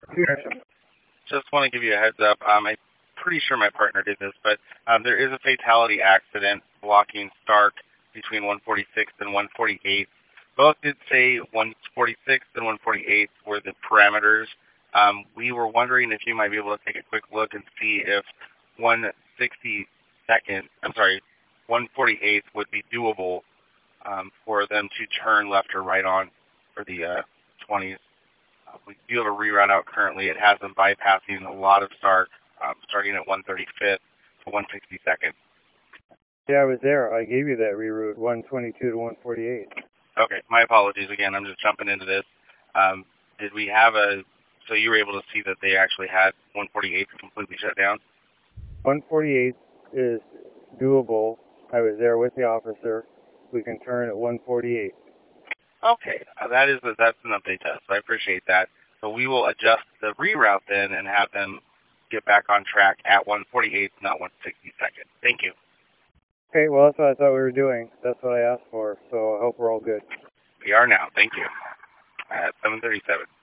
Just want to give you a heads up. I'm pretty sure my partner did this, but there is a fatality accident blocking Stark between 146th and 148th. Both did say 146th and 148th were the parameters. We were wondering if you might be able to take a quick look and see if 148th would be doable for them to turn left or right on for the 20s. We do have a reroute out currently. It has them bypassing a lot of Stark, starting at 135th to 162nd. Yeah, I was there. I gave you that reroute, 122 to 148. Okay, my apologies again. I'm just jumping into this. Did we have so you were able to see that they actually had 148 completely shut down? 148 is doable. I was there with the officer. We can turn at 148. Okay, that's an update to us. So I appreciate that. So we will adjust the reroute then and have them get back on track at 148th, not 162nd. Thank you. Okay, well, that's what I thought we were doing. That's what I asked for, so I hope we're all good. We are now. Thank you. At 7:37.